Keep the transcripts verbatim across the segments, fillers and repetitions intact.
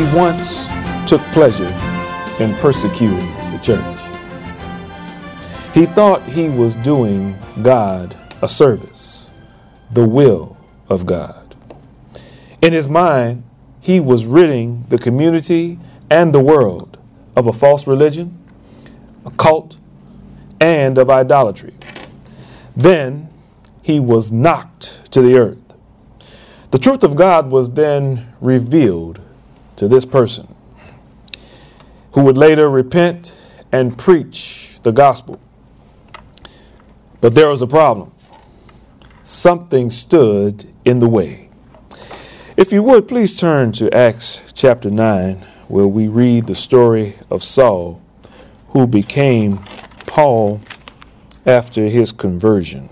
he once took pleasure in persecuting the church. He thought he was doing God a service, the will of God. In his mind, he was ridding the community and the world of a false religion, a cult, and of idolatry. Then he was knocked to the earth. The truth of God was then revealed to this person, who would later repent and preach the gospel. But there was a problem. Something stood in the way. If you would, please turn to Acts chapter nine, where we read the story of Saul, who became Paul after his conversion,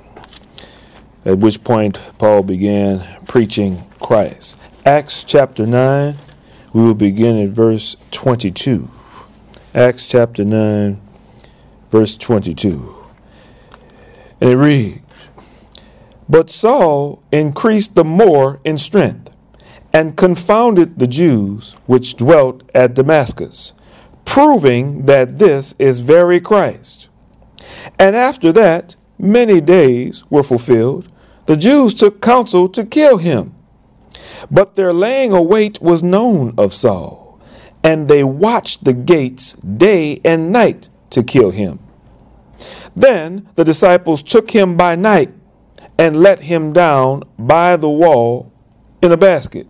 at which point Paul began preaching Christ. Acts chapter nine, we will begin at verse twenty-two. Acts chapter nine, verse twenty-two. And it reads, "But Saul increased the more in strength, and confounded the Jews which dwelt at Damascus, proving that this is very Christ. And after that many days were fulfilled, the Jews took counsel to kill him. But their laying await was known of Saul, and they watched the gates day and night to kill him. Then the disciples took him by night and let him down by the wall in a basket."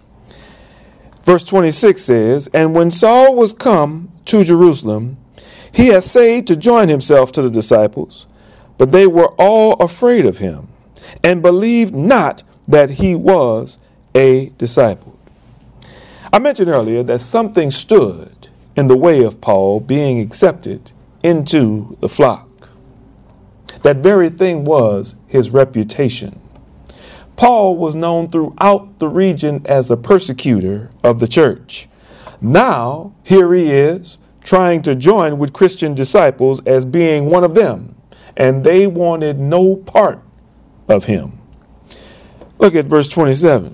Verse twenty-six says, "And when Saul was come to Jerusalem, he essayed to join himself to the disciples, but they were all afraid of him, and believed not that he was a disciple." I mentioned earlier that something stood in the way of Paul being accepted into the flock. That very thing was his reputation. Paul was known throughout the region as a persecutor of the church. Now, here he is trying to join with Christian disciples as being one of them, and they wanted no part of him. Look at verse twenty-seven.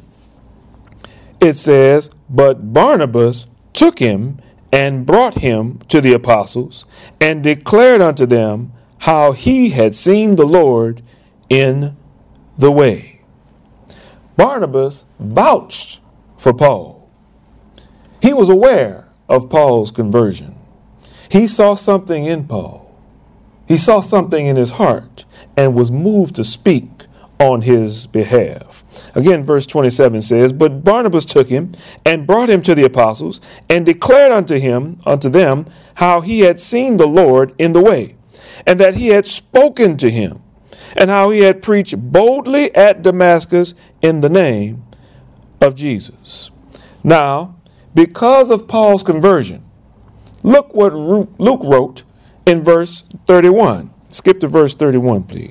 It says, "But Barnabas took him and brought him to the apostles, and declared unto them how he had seen the Lord in the way." Barnabas vouched for Paul. He was aware of Paul's conversion. He saw something in Paul. He saw something in his heart and was moved to speak on his behalf. Again, verse twenty-seven says, "But Barnabas took him and brought him to the apostles, and declared unto him, unto them, how he had seen the Lord in the way, and that he had spoken to him, and how he had preached boldly at Damascus in the name of Jesus." Now, because of Paul's conversion, look what Luke wrote in verse thirty-one. Skip to verse thirty-one, please.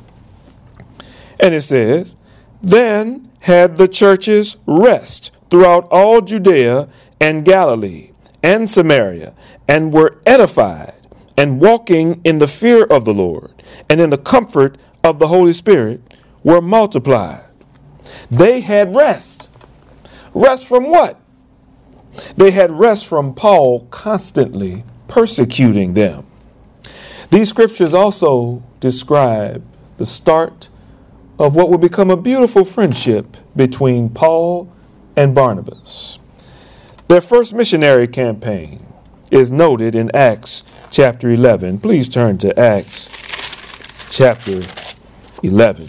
And it says, "Then had the churches rest throughout all Judea and Galilee and Samaria, and were edified, and walking in the fear of the Lord, and in the comfort of the Holy Spirit, were multiplied." They had rest. Rest from what? They had rest from Paul constantly persecuting them. These scriptures also describe the start of what would become a beautiful friendship between Paul and Barnabas. Their first missionary campaign is noted in Acts chapter eleven. Please turn to Acts chapter eleven.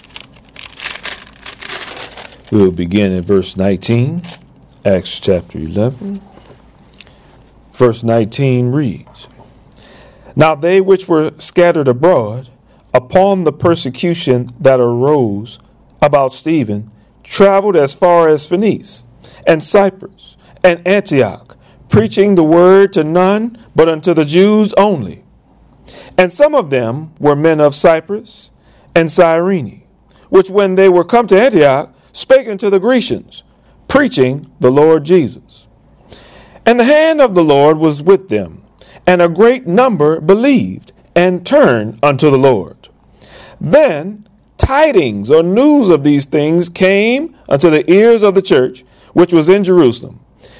We will begin at verse nineteen. Acts chapter eleven. Verse nineteen reads, "Now they which were scattered abroad upon the persecution that arose about Stephen traveled as far as Phoenice and Cyprus and Antioch, preaching the word to none but unto the Jews only. And some of them were men of Cyprus and Cyrene, which when they were come to Antioch spake unto the Grecians, preaching the Lord Jesus. And the hand of the Lord was with them, and a great number believed and turned unto the Lord. Then tidings or news of these things came unto the ears of the church, which was in Jerusalem.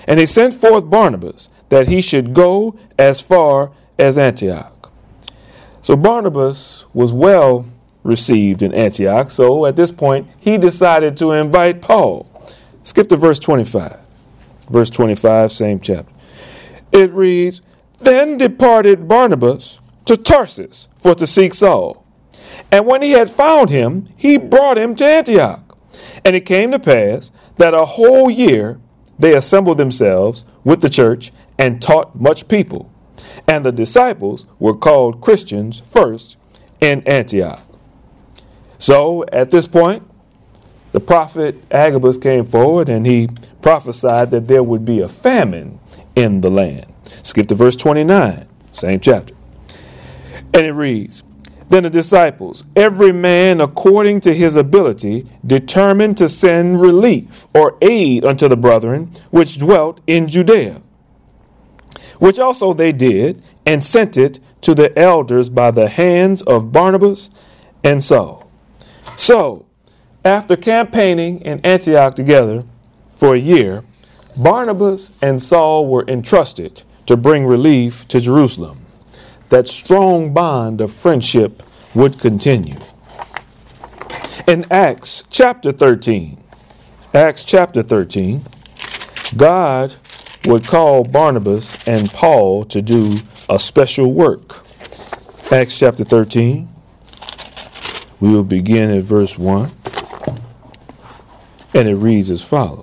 And he sent forth Barnabas that he should go as far as Antioch. So Barnabas was well received in Antioch. So at this point, he decided to invite Paul. Skip to verse twenty-five. Verse twenty-five, same chapter. It reads, Then departed Barnabas to Tarsus for to seek Saul. And when he had found him, he brought him to Antioch. And it came to pass that a whole year they assembled themselves with the church and taught much people. And the disciples were called Christians first in Antioch. So at this point, the prophet Agabus came forward and he prophesied that there would be a famine in the land. Skip to verse twenty-nine, same chapter. And it reads, Then the disciples, every man according to his ability, determined to send relief or aid unto the brethren which dwelt in Judea, which also they did, and sent it to the elders by the hands of Barnabas and Saul. So, after campaigning in Antioch together for a year, Barnabas and Saul were entrusted to bring relief to Jerusalem. That strong bond of friendship would continue. In Acts chapter thirteen, Acts chapter thirteen, God would call Barnabas and Paul to do a special work. Acts chapter thirteen, we will begin at verse one, and it reads as follows.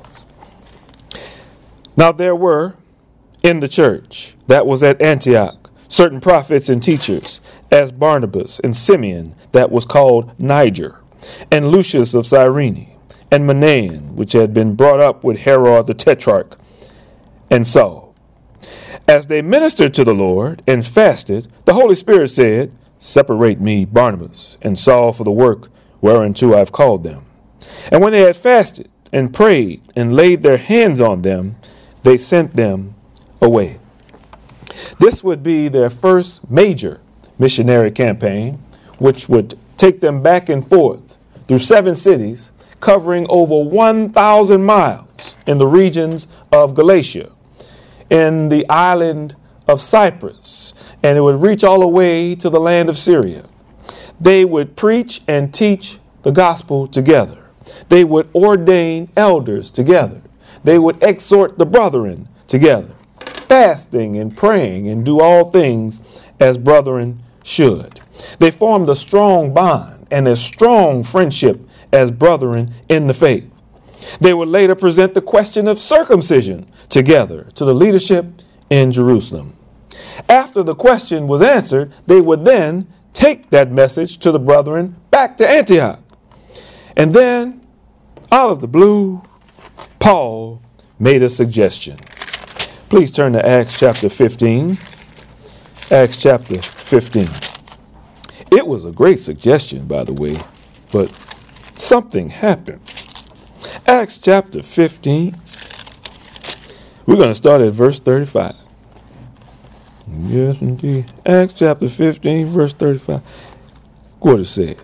Now there were in the church that was at Antioch certain prophets and teachers, as Barnabas and Simeon that was called Niger, and Lucius of Cyrene, and Manaen, which had been brought up with Herod the Tetrarch, and Saul. As they ministered to the Lord and fasted, the Holy Spirit said, Separate me, Barnabas, and Saul, for the work whereunto I have called them. And when they had fasted and prayed and laid their hands on them, they sent them away. This would be their first major missionary campaign, which would take them back and forth through seven cities, covering over one thousand miles in the regions of Galatia, in the island of Cyprus, and it would reach all the way to the land of Syria. They would preach and teach the gospel together. They would ordain elders together. They would exhort the brethren together, fasting and praying, and do all things as brethren should. They formed a strong bond and a strong friendship as brethren in the faith. They would later present the question of circumcision together to the leadership in Jerusalem. After the question was answered, they would then take that message to the brethren back to Antioch. And then, out of the blue, Paul made a suggestion. Please turn to Acts chapter fifteen. Acts chapter fifteen. It was a great suggestion, by the way, but something happened. Acts chapter fifteen. We're going to start at verse thirty-five. Yes, indeed. Acts chapter fifteen, verse thirty-five. What it says.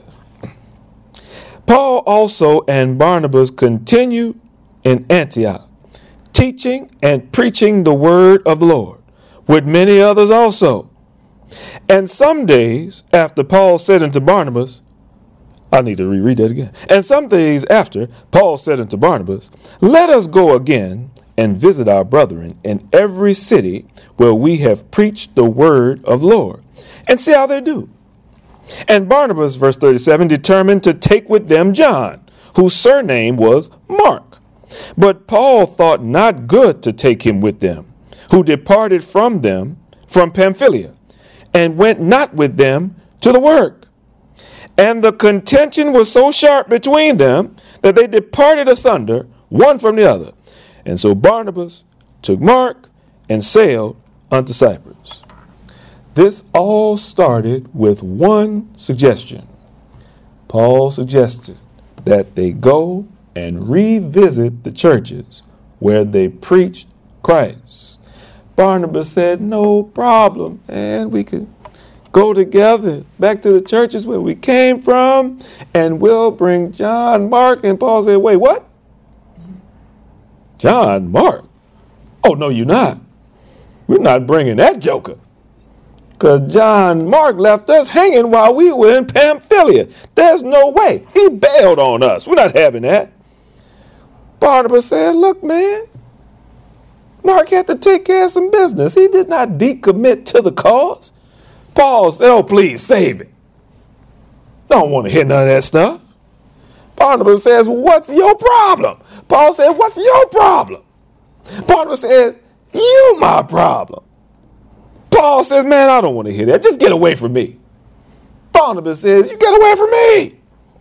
Paul also and Barnabas continued in Antioch, teaching and preaching the word of the Lord, with many others also. And some days after Paul said unto Barnabas, I need to reread that again. And some days after Paul said unto Barnabas, Let us go again and visit our brethren in every city where we have preached the word of the Lord, and see how they do. And Barnabas, verse thirty-seven, determined to take with them John, whose surname was Mark. But Paul thought not good to take him with them, who departed from them from Pamphylia, and went not with them to the work. And the contention was so sharp between them that they departed asunder, one from the other. And so Barnabas took Mark and sailed unto Cyprus. This all started with one suggestion. Paul suggested that they go and revisit the churches where they preached Christ. Barnabas said, no problem, and we could go together back to the churches where we came from, and we'll bring John Mark. And Paul said, wait, what? John Mark? Oh, no, you're not. We're not bringing that joker. Because John Mark left us hanging while we were in Pamphylia. There's no way. He bailed on us. We're not having that. Barnabas said, look, man, Mark had to take care of some business. He did not decommit to the cause. Paul said, oh, please save it. Don't want to hear none of that stuff. Barnabas says, what's your problem? Paul said, what's your problem? Barnabas says, you my problem. Paul says, man, I don't want to hear that. Just get away from me. Barnabas says, you get away from me.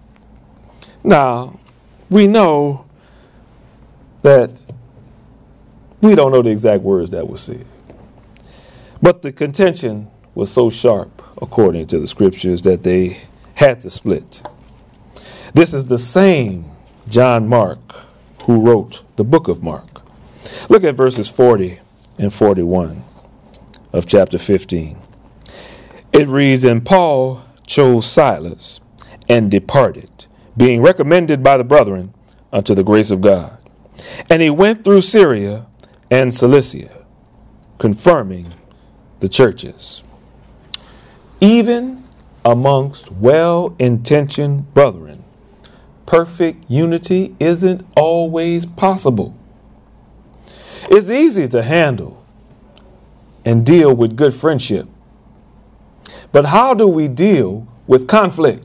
Now, we know that we don't know the exact words that were said. But the contention was so sharp, according to the scriptures, that they had to split. This is the same John Mark who wrote the book of Mark. Look at verses forty and forty-one of chapter fifteen. It reads, and Paul chose Silas and departed, being recommended by the brethren unto the grace of God. And he went through Syria and Cilicia, confirming the churches. Even amongst well-intentioned brethren, perfect unity isn't always possible. It's easy to handle and deal with good friendship. But how do we deal with conflict?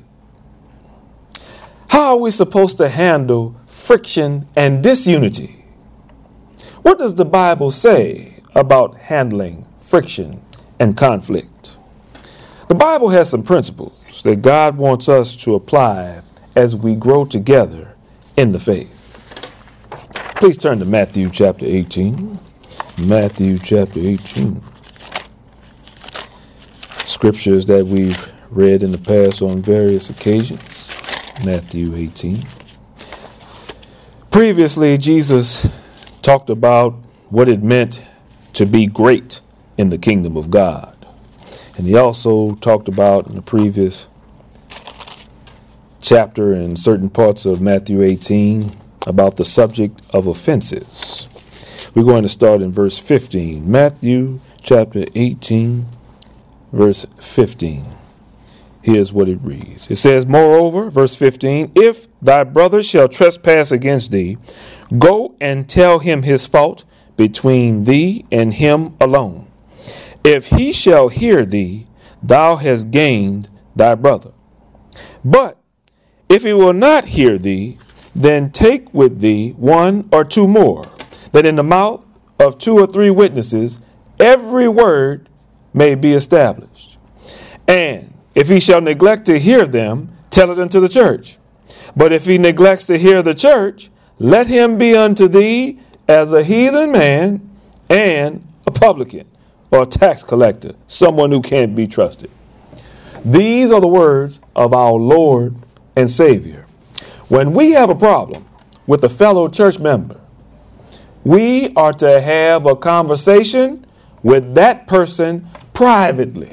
How are we supposed to handle friction and disunity? What does the Bible say about handling friction and conflict? The Bible has some principles that God wants us to apply as we grow together in the faith. Please turn to Matthew chapter eighteen. Matthew chapter eighteen. Scriptures that we've read in the past on various occasions. Matthew eighteen. Previously, Jesus talked about what it meant to be great in the kingdom of God. And he also talked about in the previous chapter in certain parts of Matthew eighteen about the subject of offenses. We're going to start in verse fifteen. Matthew chapter eighteen, verse fifteen. Here's what it reads. It says, moreover, verse fifteen, if thy brother shall trespass against thee, go and tell him his fault between thee and him alone. If he shall hear thee, thou hast gained thy brother. But if he will not hear thee, then take with thee one or two more, that in the mouth of two or three witnesses every word may be established. And if he shall neglect to hear them, tell it unto the church. But if he neglects to hear the church, let him be unto thee as a heathen man and a publican, or a tax collector, someone who can't be trusted. These are the words of our Lord and Savior. When we have a problem with a fellow church member, we are to have a conversation with that person privately.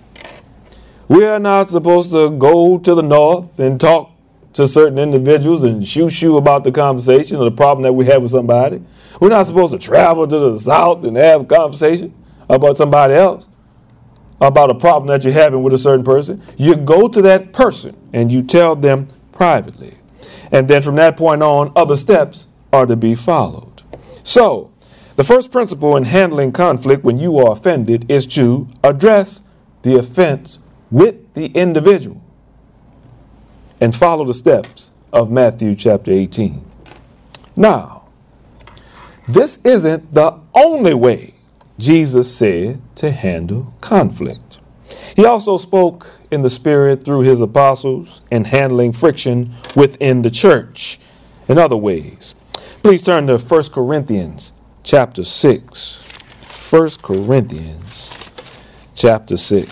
We are not supposed to go to the north and talk to certain individuals and shoo-shoo about the conversation or the problem that we have with somebody. We're not supposed to travel to the south and have a conversation about somebody else, about a problem that you're having with a certain person. You go to that person and you tell them privately. And then from that point on, other steps are to be followed. So, the first principle in handling conflict when you are offended is to address the offense with the individual and follow the steps of Matthew chapter eighteen. Now, this isn't the only way Jesus said to handle conflict. He also spoke in the Spirit through his apostles in handling friction within the church in other ways. Please turn to First Corinthians chapter six. First Corinthians chapter six.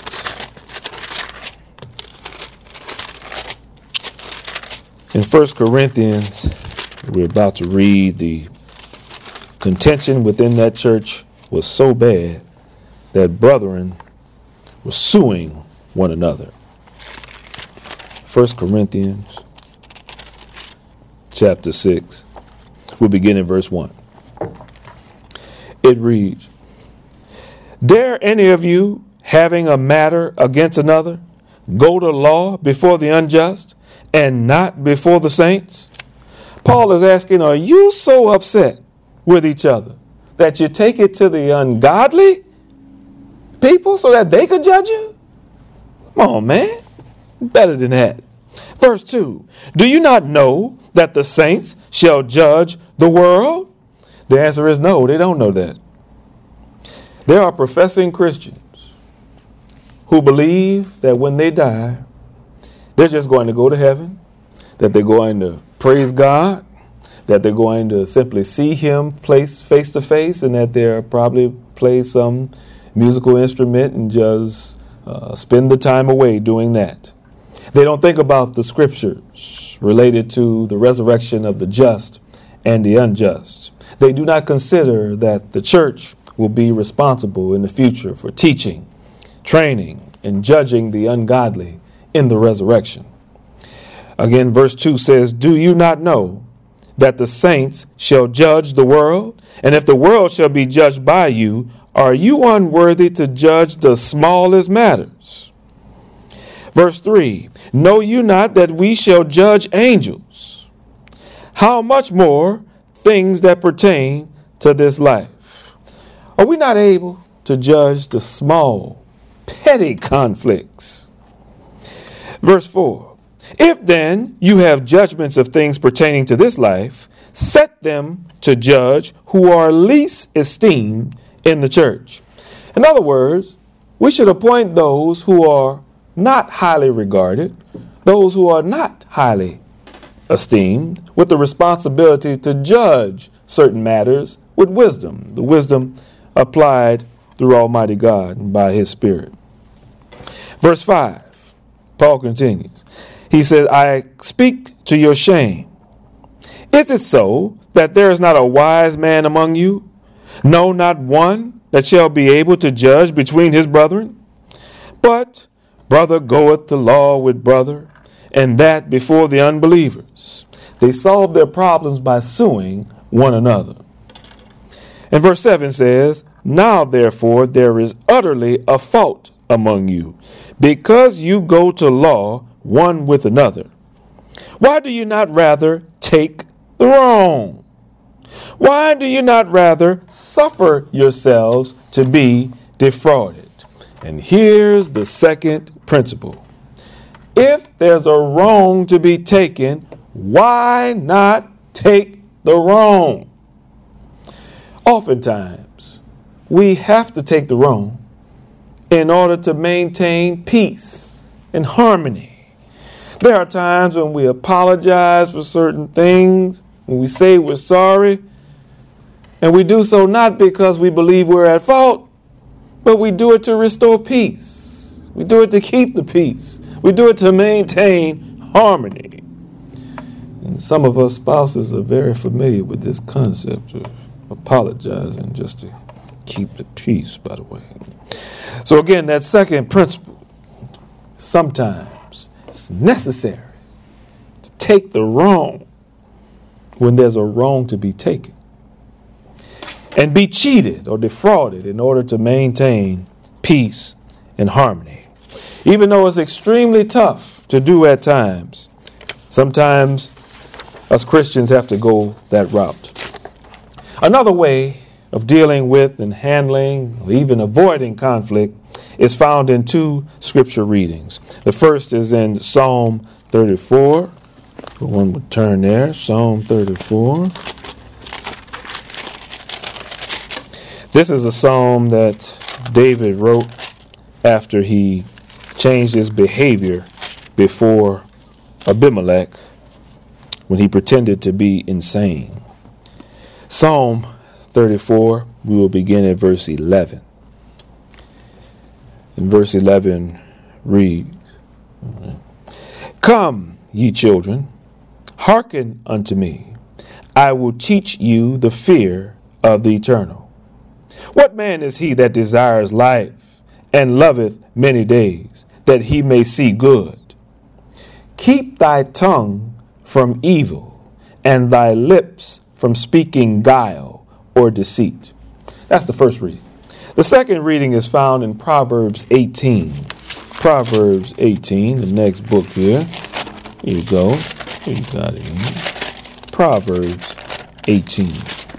In First Corinthians, we're about to read, the contention within that church was so bad that brethren were suing one another. First Corinthians chapter six. We'll begin in verse one. It It reads, dare any of you, having a matter against another, go to law before the unjust and not before the saints? Paul is asking, are you so upset with each other that you take it to the ungodly people so that they could judge you? Come on, man. Better than that. Verse two, do you not know that the saints shall judge the world? The answer is no, they don't know that. There are professing Christians who believe that when they die, they're just going to go to heaven, that they're going to praise God, that they're going to simply see him place face to face, and that they'll probably play some musical instrument and just uh, spend the time away doing that. They don't think about the scriptures related to the resurrection of the just and the unjust. They do not consider that the church will be responsible in the future for teaching, training, and judging the ungodly in the resurrection. Again, verse two says, do you not know that the saints shall judge the world? And if the world shall be judged by you, are you unworthy to judge the smallest matters? Verse three, know you not that we shall judge angels? How much more things that pertain to this life? Are we not able to judge the small, petty conflicts? Verse four, if then you have judgments of things pertaining to this life, set them to judge who are least esteemed in the church. In other words, we should appoint those who are not highly regarded, those who are not highly esteemed, with the responsibility to judge certain matters with wisdom, the wisdom applied through Almighty God and by his Spirit. Verse five, Paul continues. He says, I speak to your shame. Is it so that there is not a wise man among you? No, not one that shall be able to judge between his brethren? But brother goeth to law with brother, and that before the unbelievers. They solve their problems by suing one another. And verse seven says, now therefore there is utterly a fault among you, because you go to law one with another. Why do you not rather take the wrong? Why do you not rather suffer yourselves to be defrauded? And here's the second principle. If there's a wrong to be taken, why not take the wrong? Oftentimes, we have to take the wrong in order to maintain peace and harmony. There are times when we apologize for certain things, when we say we're sorry, and we do so not because we believe we're at fault, but we do it to restore peace. We do it to keep the peace. We do it to maintain harmony. And some of us spouses are very familiar with this concept of apologizing just to keep the peace, by the way. So again, that second principle, sometimes it's necessary to take the wrong when there's a wrong to be taken, and be cheated or defrauded in order to maintain peace and harmony. Even though it's extremely tough to do at times, sometimes us Christians have to go that route. Another way of dealing with and handling or even avoiding conflict is found in two scripture readings. The first is in Psalm thirty-four. If one would turn there, Psalm thirty-four. This is a psalm that David wrote after he changed his behavior before Abimelech when he pretended to be insane. Psalm thirty-four, we will begin at verse eleven. And verse eleven reads, Come, ye children, hearken unto me. I will teach you the fear of the eternal. What man is he that desires life and loveth many days, that he may see good? Keep thy tongue from evil, and thy lips from speaking guile or deceit. That's the first reading. The second reading is found in Proverbs eighteen. Proverbs eighteen, the next book here. Here you go. Here you got it here. Proverbs eighteen.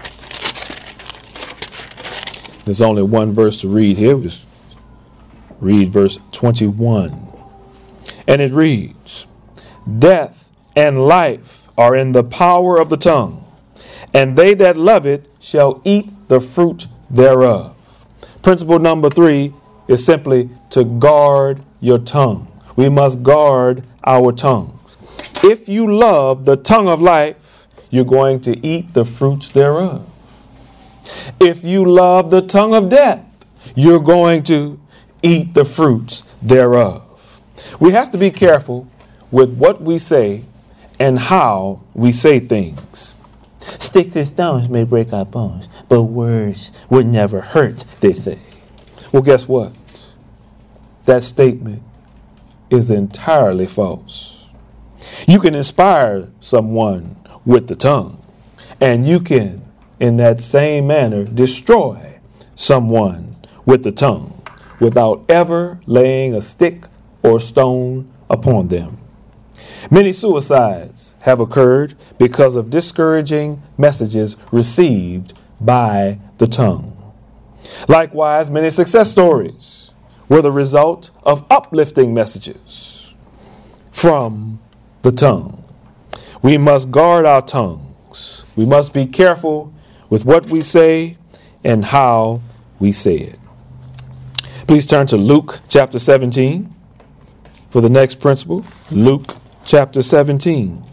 There's only one verse to read here. We'll just read verse twenty-one. And it reads, "Death and life are in the power of the tongue, and they that love it shall eat the fruit thereof." Principle number three is simply to guard your tongue. We must guard our tongues. If you love the tongue of life, you're going to eat the fruits thereof. If you love the tongue of death, you're going to eat the fruits thereof. We have to be careful with what we say and how we say things. Sticks and stones may break our bones, but words would never hurt, they say. Well, guess what? That statement is entirely false. You can inspire someone with the tongue, and you can, in that same manner, destroy someone with the tongue without ever laying a stick or stone upon them. Many suicides have occurred because of discouraging messages received by the tongue. Likewise, many success stories were the result of uplifting messages from the tongue. We must guard our tongues. We must be careful with what we say and how we say it. Please turn to Luke chapter seventeen for the next principle. Luke chapter seventeen.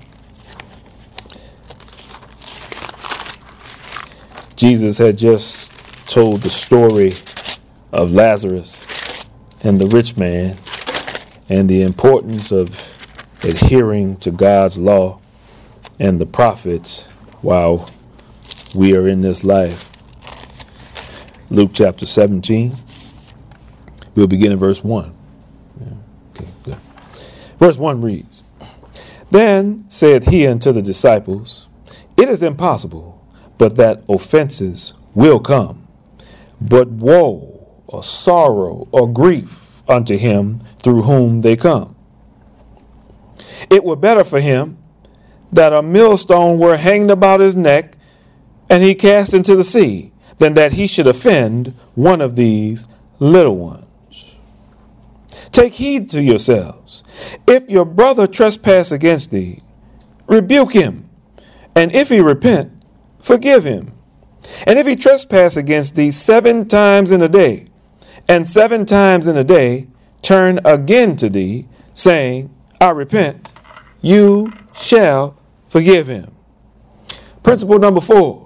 Jesus had just told the story of Lazarus and the rich man and the importance of adhering to God's law and the prophets while we are in this life. Luke chapter seventeen. We'll begin in verse one. Yeah, okay, good. Verse one reads, "Then saith he unto the disciples, It is impossible, but that offenses will come. But woe, or sorrow, or grief unto him through whom they come. It were better for him that a millstone were hanged about his neck, and he cast into the sea, than that he should offend one of these little ones. Take heed to yourselves. If your brother trespass against thee, rebuke him, and if he repent, forgive him. And if he trespass against thee seven times in a day, and seven times in a day turn again to thee, saying, I repent, you shall forgive him." Principle number four,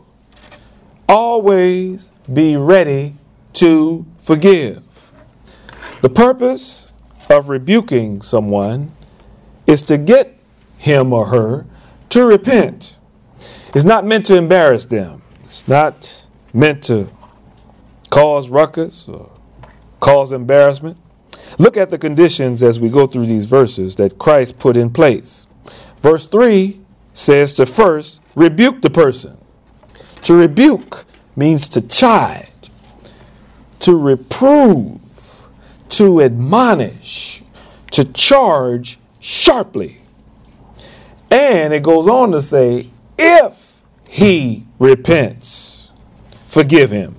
always be ready to forgive. The purpose of rebuking someone is to get him or her to repent. It's not meant to embarrass them. It's not meant to cause ruckus or cause embarrassment. Look at the conditions as we go through these verses that Christ put in place. Verse three says to first rebuke the person. To rebuke means to chide, to reprove, to admonish, to charge sharply. And it goes on to say, if he repents, forgive him.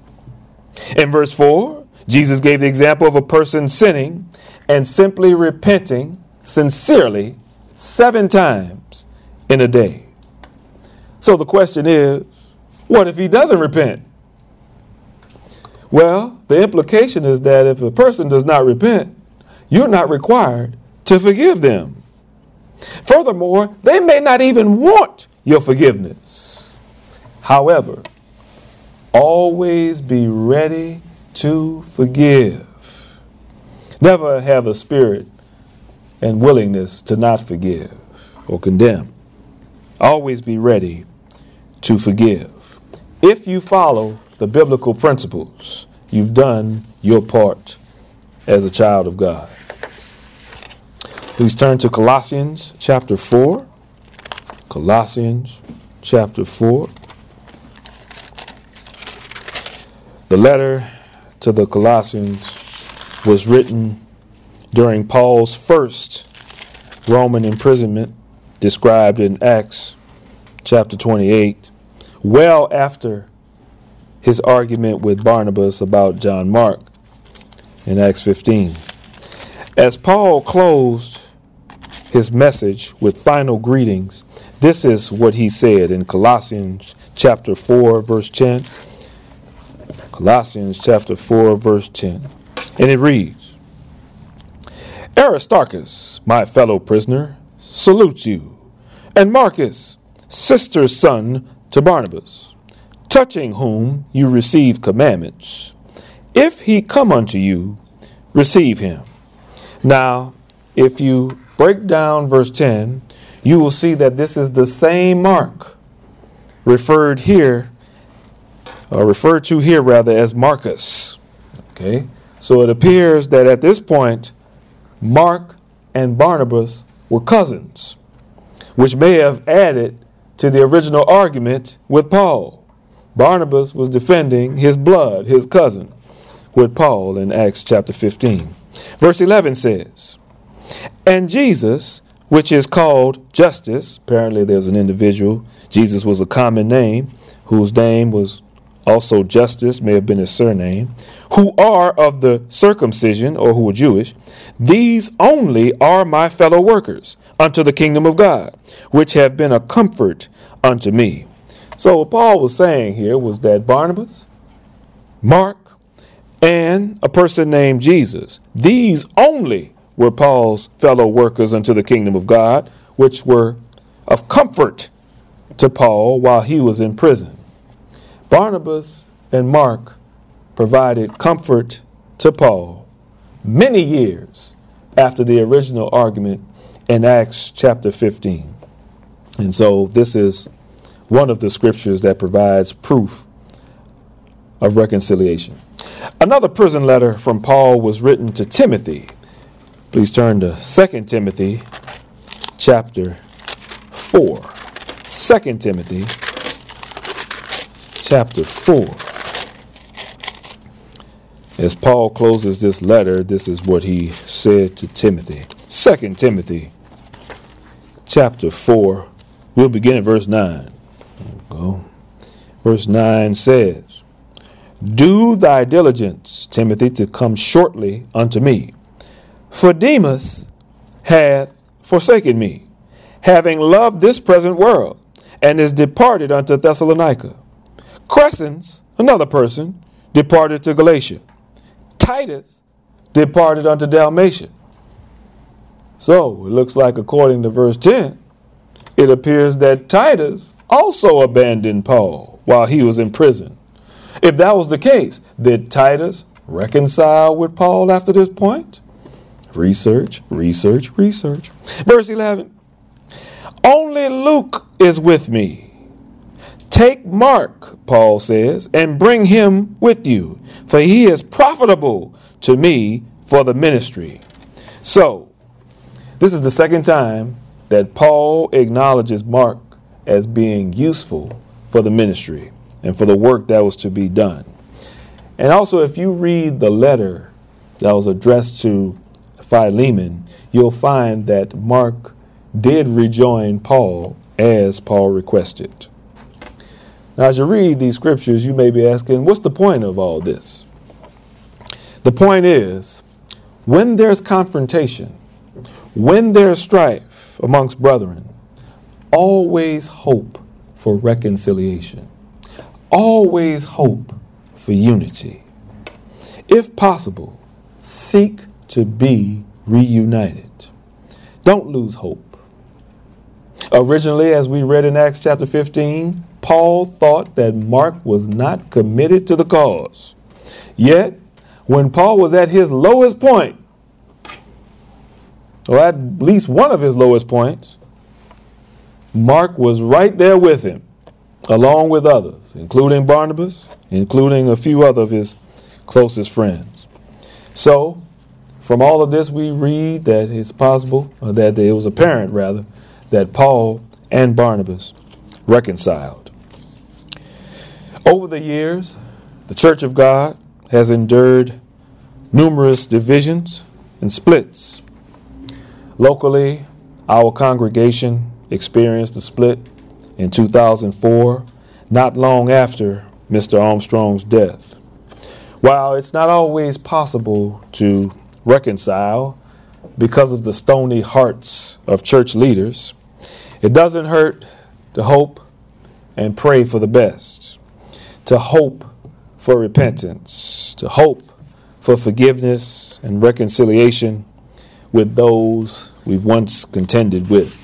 In verse four, Jesus gave the example of a person sinning and simply repenting sincerely seven times in a day. So the question is, what if he doesn't repent? Well, the implication is that if a person does not repent, you're not required to forgive them. Furthermore, they may not even want your forgiveness. However, always be ready to forgive. Never have a spirit and willingness to not forgive or condemn. Always be ready to forgive. If you follow the biblical principles, you've done your part as a child of God. Please turn to Colossians chapter four. Colossians chapter four. The letter to the Colossians was written during Paul's first Roman imprisonment, described in Acts chapter twenty-eight, well after his argument with Barnabas about John Mark in Acts fifteen. As Paul closed his message with final greetings, this is what he said in Colossians chapter four, verse ten. Colossians chapter four, verse ten. And it reads, Aristarchus, my fellow prisoner, salutes you, and Marcus, sister's son to Barnabas, touching whom you receive commandments. If he come unto you, receive him. Now, if you break down verse ten, you will see that this is the same Mark referred here, or referred to here rather, as Marcus. Okay, so it appears that at this point, Mark and Barnabas were cousins, which may have added to the original argument with Paul. Barnabas was defending his blood, his cousin, with Paul in Acts chapter fifteen. Verse eleven says, And Jesus, which is called Justus, apparently there's an individual, Jesus was a common name, whose name was also Justus, may have been his surname, who are of the circumcision, or who are Jewish, these only are my fellow workers unto the kingdom of God, which have been a comfort unto me. So what Paul was saying here was that Barnabas, Mark, and a person named Jesus, these only were Paul's fellow workers unto the kingdom of God, which were of comfort to Paul while he was in prison. Barnabas and Mark provided comfort to Paul many years after the original argument in Acts chapter fifteen. And so this is one of the scriptures that provides proof of reconciliation. Another prison letter from Paul was written to Timothy. Please turn to Second Timothy chapter four. Second Timothy chapter four. As Paul closes this letter, this is what he said to Timothy. Second Timothy chapter four. We'll begin at verse nine. Go. Verse nine says, Do thy diligence, Timothy, to come shortly unto me. For Demas hath forsaken me, having loved this present world, and is departed unto Thessalonica. Crescens, another person, departed to Galatia. Titus departed unto Dalmatia. So it looks like, according to verse ten, it appears that Titus also abandoned Paul while he was in prison. If that was the case, did Titus reconcile with Paul after this point? Research, research, research. Verse eleven. Only Luke is with me. Take Mark, Paul says, and bring him with you, for he is profitable to me for the ministry. So, this is the second time that Paul acknowledges Mark as being useful for the ministry and for the work that was to be done. And also, if you read the letter that was addressed to Philemon, you'll find that Mark did rejoin Paul as Paul requested. Now, as you read these scriptures, you may be asking, what's the point of all this? The point is, when there's confrontation, when there's strife amongst brethren, always hope for reconciliation. Always hope for unity. If possible, seek to be reunited. Don't lose hope. Originally, as we read in Acts chapter fifteen, Paul thought that Mark was not committed to the cause. Yet, when Paul was at his lowest point, or at least one of his lowest points, Mark was right there with him, along with others, including Barnabas, including a few other of his closest friends. So, from all of this, we read that it's possible, or that it was apparent, rather, that Paul and Barnabas reconciled. Over the years, the The Church of God has endured numerous divisions and splits. Locally, our congregation experienced a split in two thousand four, not long after Mister Armstrong's death. While it's not always possible to reconcile because of the stony hearts of church leaders, it doesn't hurt to hope and pray for the best, to hope for repentance, to hope for forgiveness and reconciliation with those we've once contended with.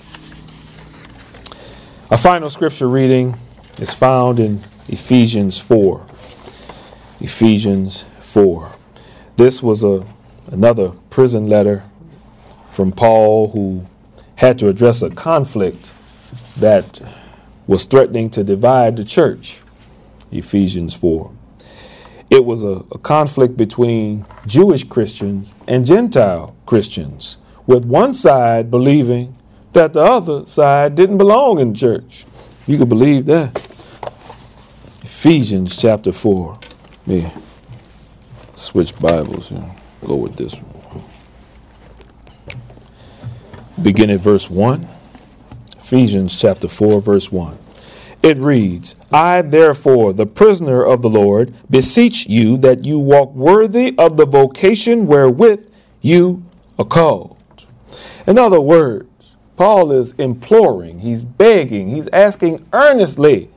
Our final scripture reading is found in Ephesians four. Ephesians four. This was a another prison letter from Paul, who had to address a conflict that was threatening to divide the church. Ephesians four. It was a, a conflict between Jewish Christians and Gentile Christians, with one side believing that the other side didn't belong in church. You could believe that. Ephesians chapter four. Yeah. Switch Bibles and go with this one. Begin at verse one. Ephesians chapter four, verse one. It reads, I, therefore, the prisoner of the Lord, beseech you that you walk worthy of the vocation wherewith you are called. In other words, Paul is imploring, he's begging, he's asking earnestly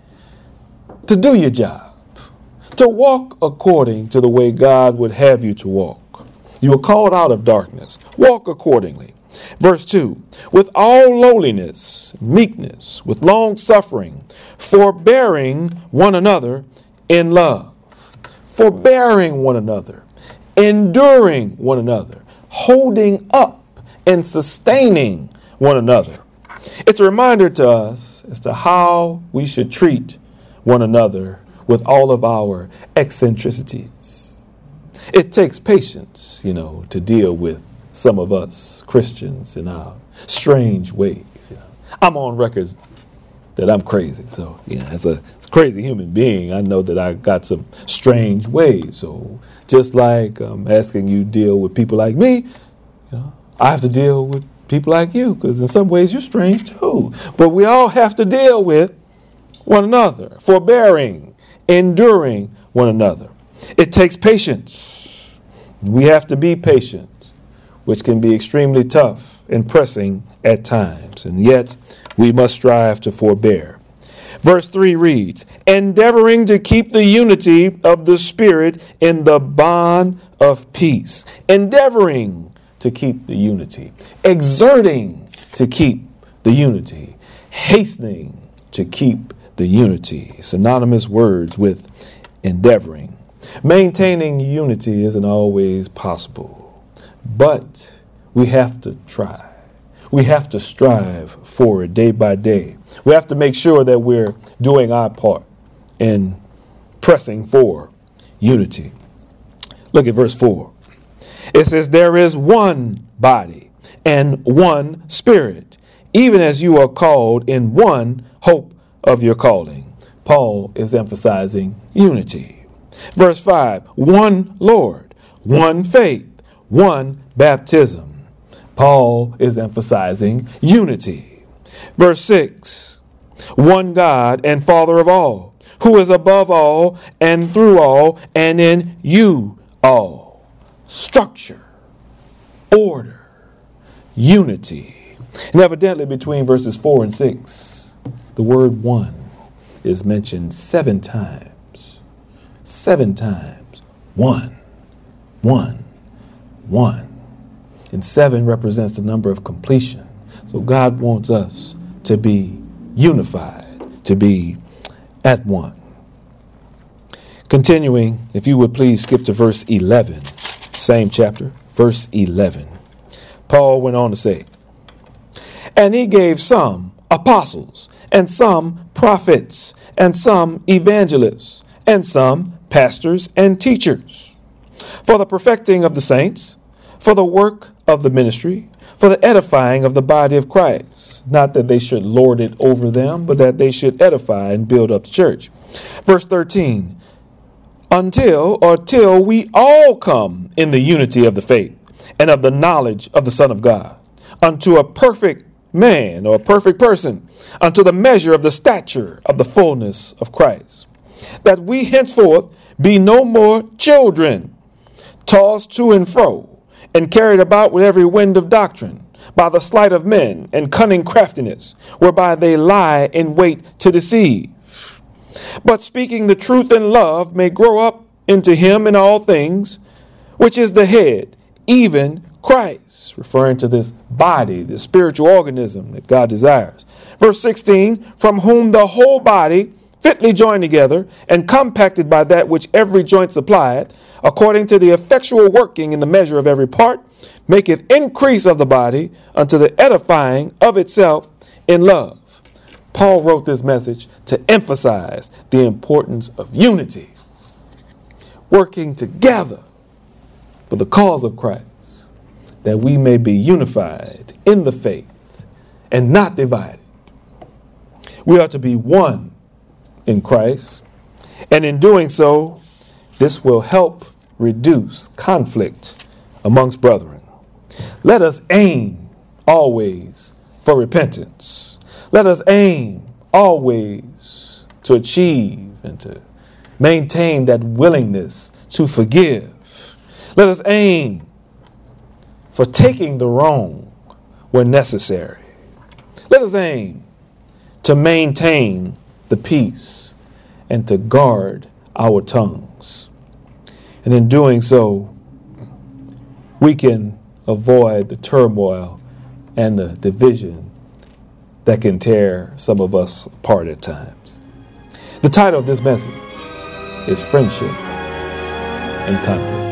to do your job, to walk according to the way God would have you to walk. You are called out of darkness. Walk accordingly. Verse two, with all lowliness, meekness, with long suffering, forbearing one another in love, forbearing one another, enduring one another, holding up and sustaining one another. It's a reminder to us as to how we should treat one another with all of our eccentricities. It takes patience, you know, to deal with some of us Christians in our strange ways. You know. I'm on records that I'm crazy. So, you know, as a, as a crazy human being, I know that I got some strange ways. So just like I'm asking you to deal with people like me, you know, I have to deal with people like you, because in some ways you're strange too. But we all have to deal with one another, forbearing, enduring one another. It takes patience. We have to be patient, which can be extremely tough and pressing at times, and yet we must strive to forbear. Verse three reads, endeavoring to keep the unity of the Spirit in the bond of peace. Endeavoring to keep the unity. Exerting to keep the unity. Hastening to keep the unity. Synonymous words with endeavoring. Maintaining unity isn't always possible. But we have to try. We have to strive for it day by day. We have to make sure that we're doing our part in pressing for unity. Look at verse four. It says, there is one body and one spirit, even as you are called in one hope of your calling. Paul is emphasizing unity. Verse five, one Lord, one faith, one baptism. Paul is emphasizing unity. Verse six, one God and Father of all, who is above all and through all and in you all. Structure, order, unity. And evidently between verses four and six, the word one is mentioned seven times. Seven times. One, one. One. And seven represents the number of completion. So God wants us to be unified, to be at one. Continuing, if you would please skip to verse eleven, same chapter, verse eleven. Paul went on to say, and he gave some apostles, and some prophets, and some evangelists, and some pastors and teachers, for the perfecting of the saints, for the work of the ministry, for the edifying of the body of Christ. Not that they should lord it over them, but that they should edify and build up the church. Verse thirteen, until or till we all come in the unity of the faith and of the knowledge of the Son of God, unto a perfect man or a perfect person, unto the measure of the stature of the fullness of Christ, that we henceforth be no more children, tossed to and fro, and carried about with every wind of doctrine, by the sleight of men and cunning craftiness, whereby they lie in wait to deceive. But speaking the truth in love may grow up into him in all things, which is the head, even Christ, referring to this body, this spiritual organism that God desires. Verse sixteen, from whom the whole body, fitly joined together and compacted by that which every joint supplieth, according to the effectual working in the measure of every part, maketh increase of the body unto the edifying of itself in love. Paul wrote this message to emphasize the importance of unity, working together for the cause of Christ, that we may be unified in the faith and not divided. We are to be one in Christ, and in doing so, this will help reduce conflict amongst brethren. Let us aim always for repentance. Let us aim always to achieve and to maintain that willingness to forgive. Let us aim for taking the wrong when necessary. Let us aim to maintain the peace and to guard our tongues. And in doing so, we can avoid the turmoil and the division that can tear some of us apart at times. The title of this message is Friendship and Conflict.